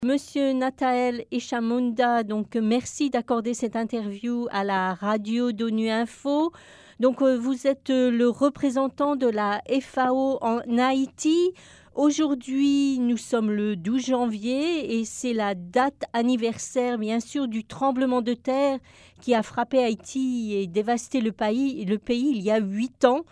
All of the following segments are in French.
Monsieur Nathaël Echamunda, donc merci d'accorder cette interview à la radio d'ONU Info. Donc vous êtes le représentant de la FAO en Haïti. Aujourd'hui, nous sommes le 12 janvier et c'est la date anniversaire, bien sûr, du tremblement de terre qui a frappé Haïti et dévasté le pays il y a 8 ans.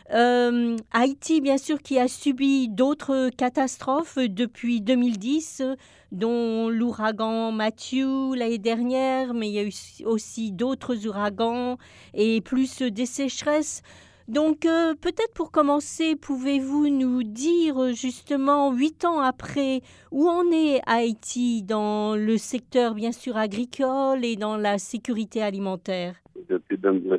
Haïti, bien sûr, qui a subi d'autres catastrophes depuis 2010, dont l'ouragan Matthew l'année dernière, mais il y a eu aussi d'autres ouragans et plus des sécheresses. Donc, peut-être pour commencer, pouvez-vous nous dire justement, 8 ans après, où en est Haïti dans le secteur, bien sûr, agricole et dans la sécurité alimentaire? Depuis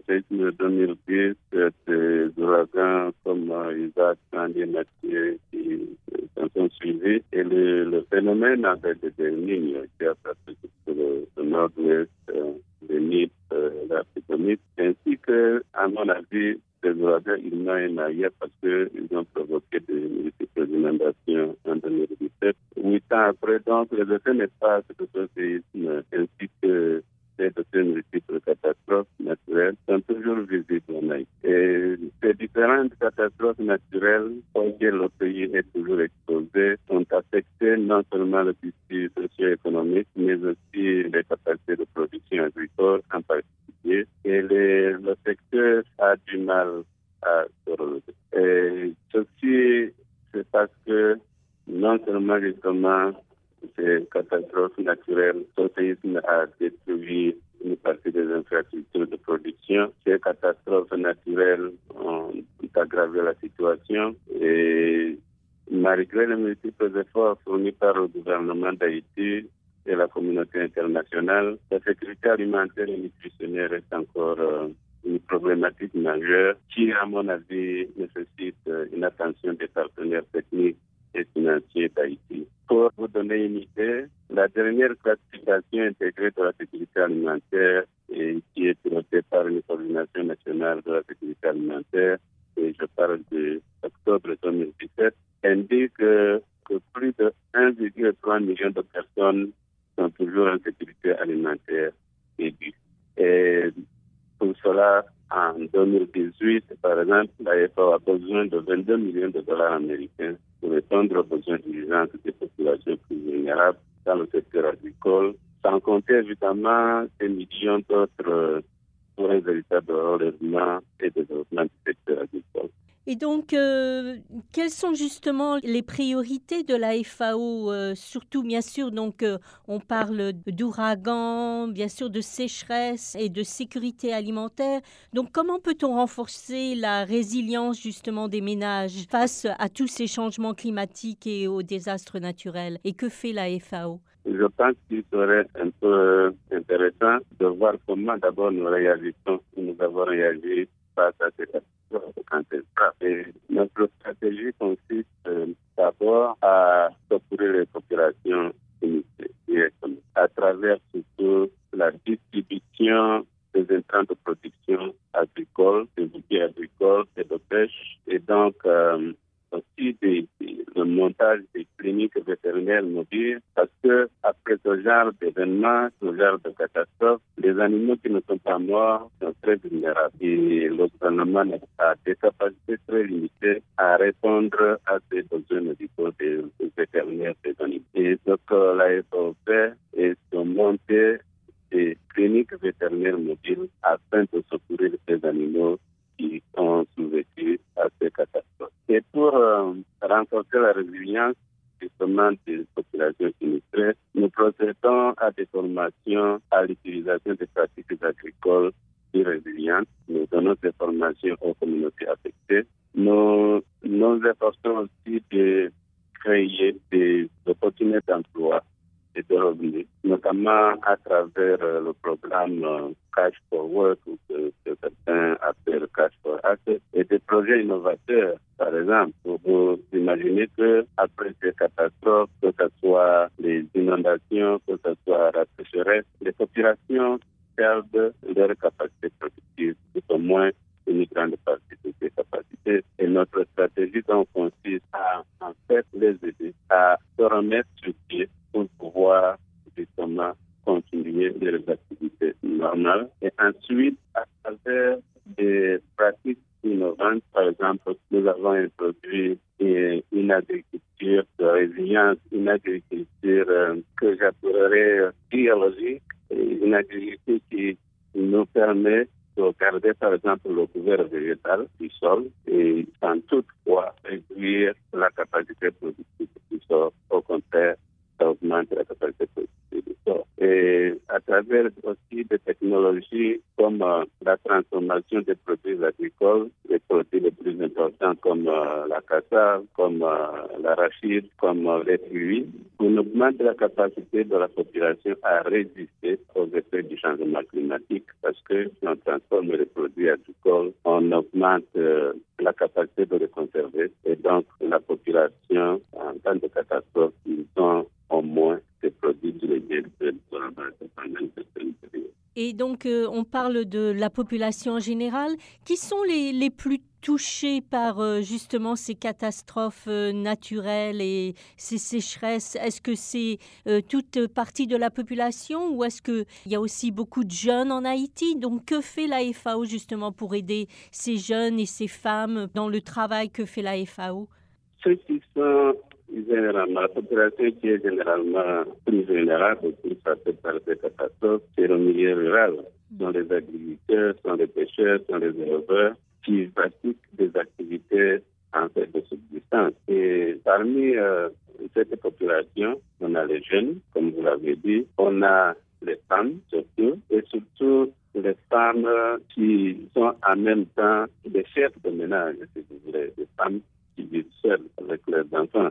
2010, des ouragans comme Isaac, Sandy, Mathieu qui sont suivis. Et le phénomène avec des lignes qui a passé sur le nord-ouest, le Nil, l'Afrique, ainsi que, à mon avis, ces ouragans, il n'y en a ailleurs parce qu'ils ont provoqué de multiples inondations en 2017. 8 ans après, donc, les effets néfastes de ce séisme ainsi que de multiples catastrophes naturelles sont toujours visibles en Haïti. Et ces différentes catastrophes naturelles auxquelles le pays est toujours exposé ont affecté non seulement le tissu socio-économique, mais aussi les capacités de production agricole en particulier. Et le secteur a du mal à se relever. Et ceci, c'est parce que non seulement justement ces catastrophes naturelles, ce séisme a détruit une partie des infrastructures de production. Ces catastrophes naturelles ont aggravé la situation et malgré les multiples efforts fournis par le gouvernement d'Haïti et la communauté internationale, la sécurité alimentaire et nutritionnelle est encore une problématique majeure qui, à mon avis, nécessite une attention des partenaires techniques et financiers d'Haïti. Pour vous donner une idée, la dernière classification intégrée de la sécurité alimentaire et qui est pilotée par une coordination nationale de la sécurité alimentaire, et je parle de octobre 2017, indique que plus de 1,3 million de personnes sont toujours en sécurité alimentaire aiguë. Et pour cela, en 2018, par exemple, la FAO a besoin de 22 millions de dollars américains pour répondre aux besoins d'urgence des populations plus vulnérables dans le secteur agricole, sans compter évidemment des millions d'autres pour un véritable relèvement et développement du secteur agricole. Et donc, quelles sont justement les priorités de la FAO? Surtout, bien sûr, donc, on parle d'ouragans, bien sûr, de sécheresse et de sécurité alimentaire. Donc, comment peut-on renforcer la résilience justement des ménages face à tous ces changements climatiques et aux désastres naturels? Et que fait la FAO? Je pense qu'il serait un peu intéressant de voir comment d'abord nous réagissons. Nous avons réagi face à ces quand elle frappe. Et notre stratégie consiste d'abord à secourir les populations à travers surtout la distribution des intrants de production agricole, des outils agricoles et de pêche, et donc aussi le montage des cliniques vétérinaires mobiles, parce que après ce genre d'événements, ce genre de catastrophes, les animaux qui ne sont pas morts sont très vulnérables. Et le gouvernement a des capacités très limitées à répondre à ces besoins médicaux des vétérinaires des animaux. Et ce que la FAO fait est de monter des cliniques vétérinaires mobiles afin de secourir ces animaux qui ont survécu à ces catastrophes. Et pour renforcer la résilience justement des populations sinistrées, nous procédons à des formations à l'utilisation des pratiques agricoles plus résilientes. Nous donnons des formations aux communautés affectées. Nous efforçons aussi de créer des opportunités d'emploi et de revenus, notamment à travers le programme Cash for Work, ou que certains appellent Cash for Access, et des projets innovateurs. Par exemple, vous imaginez qu'après ces catastrophes, que ce soit les inondations, que ce soit la sécheresse, les populations perdent leur capacité productive, tout au moins une grande partie de ces capacités. Et notre stratégie donc consiste à en fait les aider à se remettre sur pied pour pouvoir pouvoir justement continuer les activités normales. Et ensuite, à travers des pratiques innovantes, par exemple, nous avons introduit une agriculture de résilience, une agriculture que j'appellerais biologique, une agriculture qui nous permet de garder, par exemple, le couvert végétal du sol et sans toutefois réduire la capacité productive du sol. Au contraire, ça augmente la capacité productive du sol. Et à travers aussi des technologies comme la transformation des produits agricoles, les produits les plus importants comme la cassave, comme l'arachide, comme les fruits, on augmente la capacité de la population à résister aux effets du changement climatique parce que si on transforme les produits agricoles, on augmente la capacité de les conserver et donc la population, en temps de catastrophe, ils ont au moins des produits délégués de la base pendant une certaine période. Et donc, on parle de la population en général. Qui sont les plus touchés par justement ces catastrophes naturelles et ces sécheresses? Est-ce que c'est toute partie de la population ou est-ce qu'il y a aussi beaucoup de jeunes en Haïti? Donc, que fait la FAO justement pour aider ces jeunes et ces femmes dans le travail que fait la FAO? Ceux qui sont généralement, la population qui est généralement plus vulnérable pour passer par ces catastrophes, c'est le milieu rural. Ce sont les agriculteurs, ce sont les pêcheurs, ce sont les éleveurs qui pratiquent des activités en fait de subsistance. Et parmi cette population, on a les jeunes, comme vous l'avez dit, on a les femmes surtout, et surtout les femmes qui sont en même temps des chefs de ménage, si vous voulez, des femmes qui vivent seules avec leurs enfants.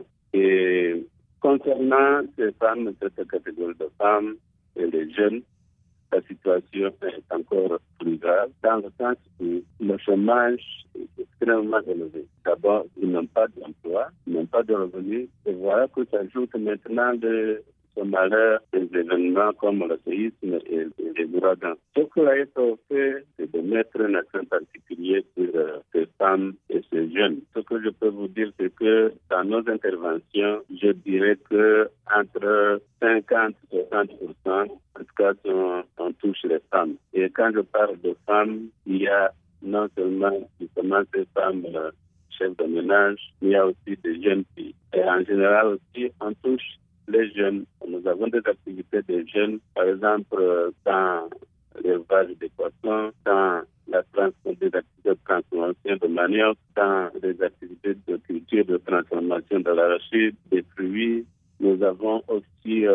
Et concernant ces femmes, cette catégorie de femmes et les jeunes, la situation est encore plus grave dans le sens où le chômage est extrêmement élevé. D'abord, ils n'ont pas d'emploi, ils n'ont pas de revenus. Et voilà que s'ajoute maintenant ce malheur des événements comme le séisme et les ouragans. Ce que la FAO fait, c'est de mettre un accent particulier sur ces femmes et ces jeunes. Ce que je peux vous dire, c'est que dans nos interventions, je dirais que entre 50 et 60%, en tout cas, on touche les femmes. Et quand je parle de femmes, il y a non seulement justement ces femmes chefs de ménage, mais il y a aussi des jeunes filles. Et en général aussi, on touche les jeunes. Nous avons des activités des jeunes, par exemple, dans l'élevage des poissons, dans des activités de transformation de manioc, dans les activités de culture, de transformation de l'arachide, des fruits. Nous avons aussi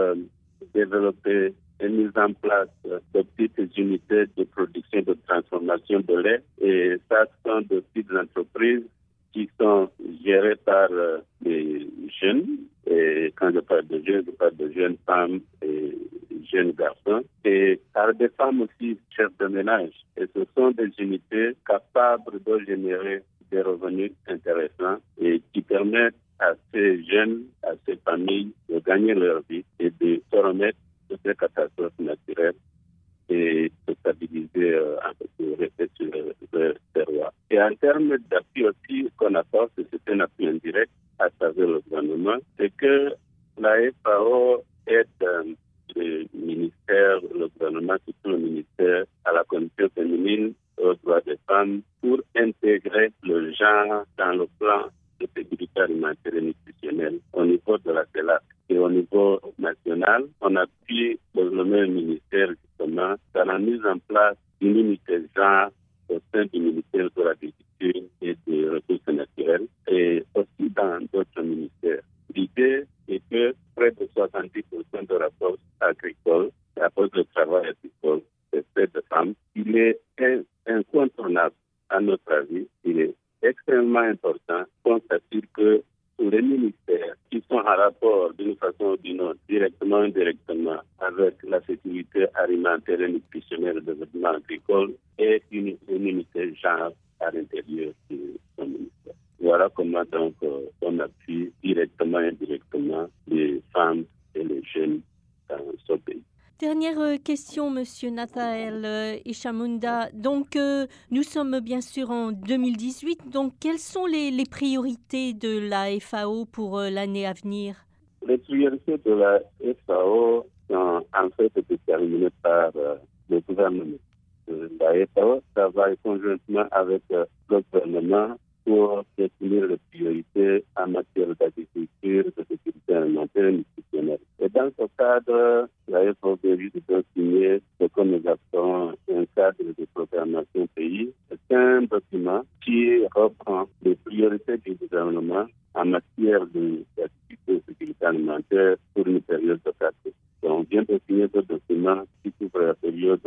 développé et mis en place de petites unités de production, de transformation de lait. Et ça, ce sont de petites entreprises qui sont gérées par des jeunes. Et quand je parle de jeunes femmes et jeunes garçons. Et par des femmes aussi chefs de ménage. Et ce sont des unités capables de générer des revenus intéressants et qui permettent à ces jeunes, à ces familles de gagner leur vie et de se remettre de ces catastrophes naturelles et de stabiliser un peu de rester sur le terroir. Et en termes d'appui aussi qu'on apporte, c'est un appui indirect à travers le gouvernement, c'est que la FAO aide le ministère, le gouvernement, surtout le ministère, à la condition féminine, aux droits des femmes, pour intégrer le genre dans le plan de sécurité alimentaire et nutritionnelle au niveau de la CELAC. Et au niveau national, on appuie le même ministère justement dans la mise en place d'une unité genre au sein du ministère de l'Agriculture et des Ressources naturelles et aussi dans d'autres ministères. L'idée est que près de 70% de la force agricole, la force de travail agricole, est faite de femmes. Il est incontournable, à notre avis, il est extrêmement important qu'on s'assure que tous les ministères qui sont en rapport d'une façon ou d'une autre, directement ou indirectement, avec la sécurité alimentaire et nutritionnelle et le développement agricole, aient une unité genre à l'intérieur de son ministère. Voilà comment donc on appuie directement et indirectement les femmes et les jeunes dans ce pays. Dernière question, Monsieur Nathael Hishamunda. Donc, nous sommes bien sûr en 2018. Donc, quelles sont les priorités de la FAO pour l'année à venir? Les priorités de la FAO sont en fait déterminées par le gouvernement. La FAO travaille conjointement avec le gouvernement pour définir les priorités en matière d'agriculture, de sécurité alimentaire et nutritionnelle. Et dans ce cadre, la FAO vient de signer ce que nous appelons un cadre de programmation pays. C'est un document qui reprend les priorités du gouvernement en matière d'agriculture et de sécurité alimentaire pour une période de 4 ans. Donc, on vient de signer ce document qui couvre la période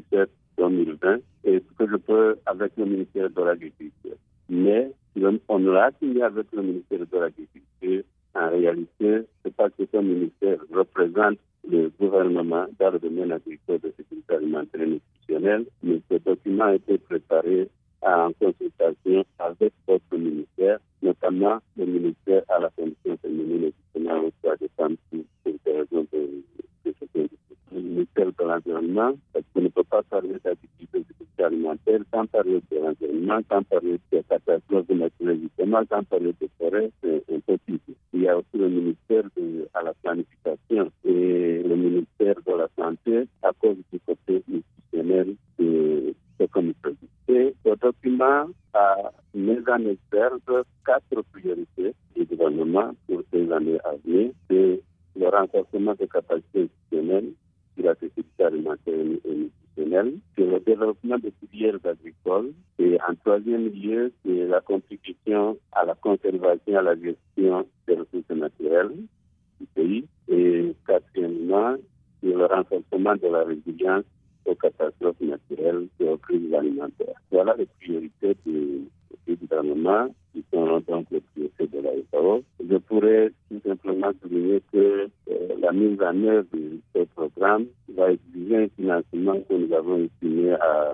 2017-2020 et ce que je peux avec le ministère de l'Agriculture. Mais on l'a signé avec le ministère de l'Agriculture. En réalité, c'est parce que ce ministère représente le gouvernement dans le domaine agricole de sécurité alimentaire et nutritionnelle, mais ce document a été préparé en consultation avec d'autres ministères, notamment le ministère à la condition féminine et justement au choix des femmes pour des raisons de sécurité. Le ministère de l'Environnement, parce qu'on ne peut pas parler d'agriculture de sécurité alimentaire sans parler de l'environnement, sans parler de catastrophes naturelles, justement, sans parler de forêt, c'est impossible. Il y a aussi le ministère à la planification et le ministère de la Santé à cause du côté institutionnel de ce que nous faisons. Et ce document a mis en exergue 4 priorités du gouvernement pour ces années à venir. C'est le renforcement des capacités institutionnelles sur la sécurité alimentaire et nutritionnelle, c'est le développement des filières agricoles et en troisième lieu, c'est la contribution à la conservation et à la gestion des ressources naturelles du pays et quatrièmement, c'est le renforcement de la résilience aux catastrophes naturelles et aux crises alimentaires. Voilà les priorités du gouvernement qui sont donc les priorités de la FAO. Je pourrais tout simplement souligner que la mise en œuvre de ce programme va exiger un financement que nous avons estimé à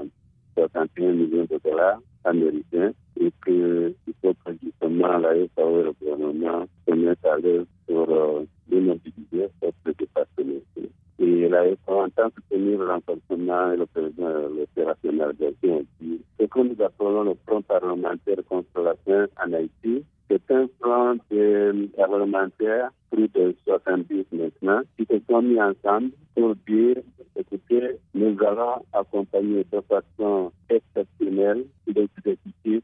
61 millions de dollars américains et qu'il faut que justement la FAO et le gouvernement se mettent à l'œuvre pour démobiliser cette département. Et la FAO entend soutenir le renforcement et l'opérationnalisation aussi. Ce que nous appelons le front parlementaire contre la faim en Haïti, c'est un front parlementaire, plus de 70 maintenant, qui se sont mis ensemble pour dire, écoutez, nous allons accompagner de façon exceptionnelle les exécutifs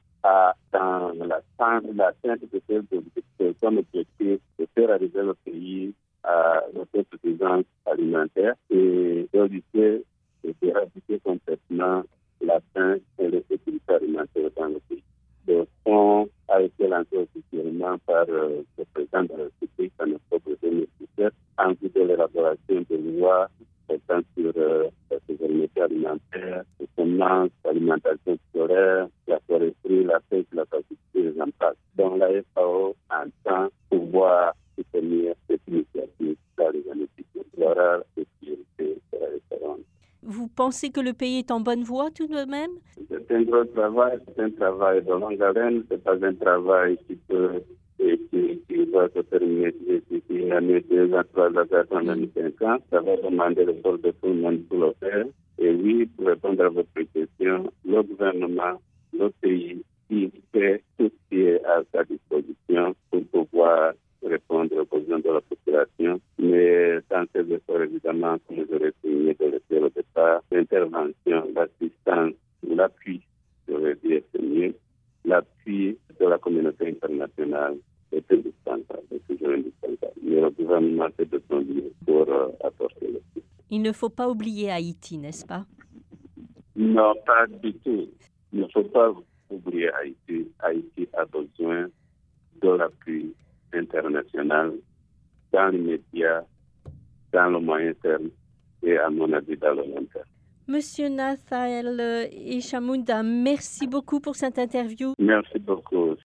dans l'atteinte de ces objectifs de faire arriver le pays à l'autosuffisance alimentaire et d'éviter et d'éradiquer complètement la faim et l'insécurité alimentaire dans le pays. Le fonds a été lancé officiellement par le président de la République en octobre 2017 en vue de l'élaboration de lois portant sur la souveraineté alimentaire, les semences, l'alimentation scolaire, la foresterie, la pêche, la pastoralité, les impacts. Donc la FAO entend pouvoir soutenir cette initiative dans les années qui viennent. Voilà les priorités de la FAO. Vous pensez que le pays est en bonne voie tout de même? C'est un gros travail, c'est un travail de longue haleine, c'est pas un travail qui va se terminer d'ici une année, 2 ans, 3 ans, 4 ans, 5 ans. Ça va demander l'effort de tout le monde pour le faire. Et oui, pour répondre à votre question, le gouvernement, le pays, il fait tout ce qui est à sa disposition pour pouvoir répondre aux besoins de la population. Mais sans ces efforts, évidemment, comme j'aurais souligné de le faire au départ, l'intervention, l'assistance, l'appui, je vais dire, c'est mieux, l'appui de la communauté internationale est indispensable, c'est toujours indispensable. Mais le gouvernement fait de son mieux pour apporter le plus. Il ne faut pas oublier Haïti, n'est-ce pas? Non, pas du tout. Il ne faut pas oublier Haïti. Haïti a besoin de l'appui international dans l'immédiat, dans le moyen terme et à mon avis dans le long terme. Monsieur Nathael Ishamunda, merci beaucoup pour cette interview. Merci beaucoup.